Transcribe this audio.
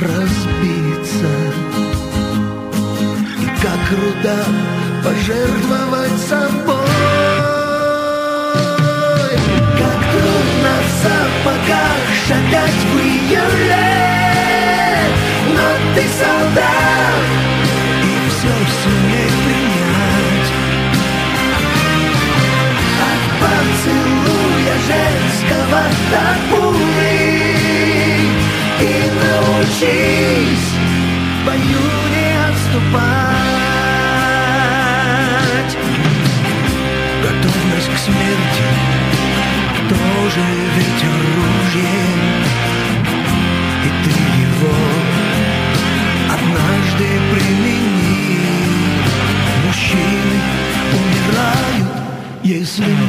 разбиться. И как руда пожертвовать собой. Как трудно в сапогах шагать в июле, но ты солдат и все сумей принять. От поцелуя женского до пули и научись в бою не отступать. Готовность к смерти тоже ведь оружие, и ты его однажды примени. Мужчины умирают, если